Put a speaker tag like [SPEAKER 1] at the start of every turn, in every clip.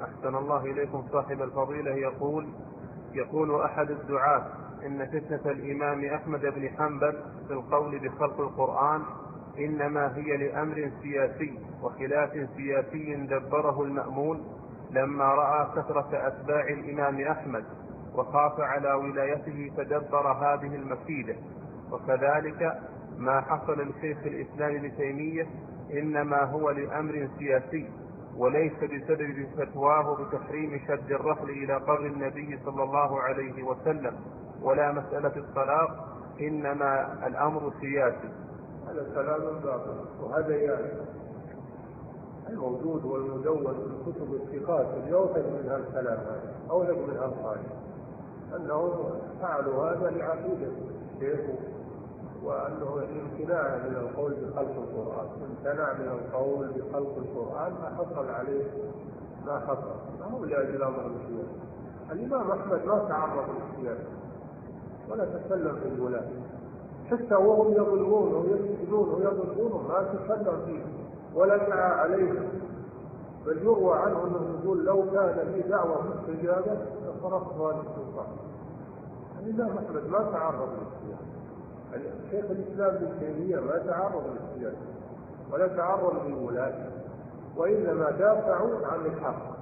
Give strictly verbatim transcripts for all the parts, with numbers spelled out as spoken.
[SPEAKER 1] أحسن الله إليكم صاحب الفضيلة يقول يقول أحد الدعاة إن فتنة الإمام أحمد بن حنبل في القول بخلق القرآن إنما هي لأمر سياسي وخلاف سياسي دبره المأمون لما رأى كثرة أتباع الإمام أحمد وخاف على ولايته فدبر هذه المكيدة. وكذلك ما حصل لشيخ الإسلام ابن تيمية إنما هو لأمر سياسي وليس بسبب فتواه بتحريم شد الرحل إلى قبر النبي صلى الله عليه وسلم ولا مسألة الطلاق، إنما الأمر سياسي.
[SPEAKER 2] هذا كلام باطل، وهذا يعني الموجود والمدون في كتب الثقات يوثق من هذا الكلام هذا أوثق من هذا القائل أنهم فعلوا هذا لعقيدة الشيخ وأنه امتناع من القول بخلق القرآن، امتنع من القول بخلق القرآن ما حصل عليه ما حصل، ما هو لأجل أمر السياسة. الإمام أحمد ما تعرض للسياسة ولا تكلم في الولاة، حتى وهم يظلمون ويسجنون ويضربون ما تكلم فيه ولا دعا عليهم، بل يروى عنه أنه يقول لو كان في دعوة مستجابة لصرفها للسلطان. الإمام أحمد ما تعرض للسياسة، شيخ الإسلام ابن تيمية ما تعرض للسياسة ولا تعرض للولاة، وإنما دافعوا عن الحق.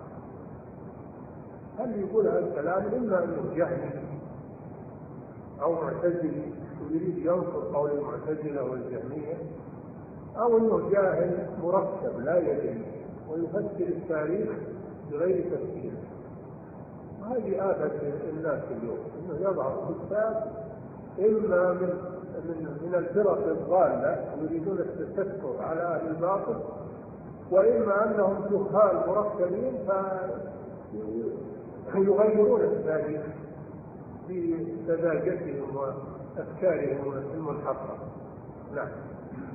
[SPEAKER 2] هل يقول هذا الكلام إما أنه جهل أو معتزلي ويريد ينصر قول المعتزلة والجهمية، أو أنه جاهل مركب لا يدري ويفسر التاريخ بغير تفسير. وهذه آفة الناس اليوم، أنه يضع كتاب إما من من من الفرق الضالة يريدون التستر على أهل الباطل، وإما أنهم جهال مركبين فيغيرون التاريخ بسذاجتهم وأفكارهم المنحطة. نعم.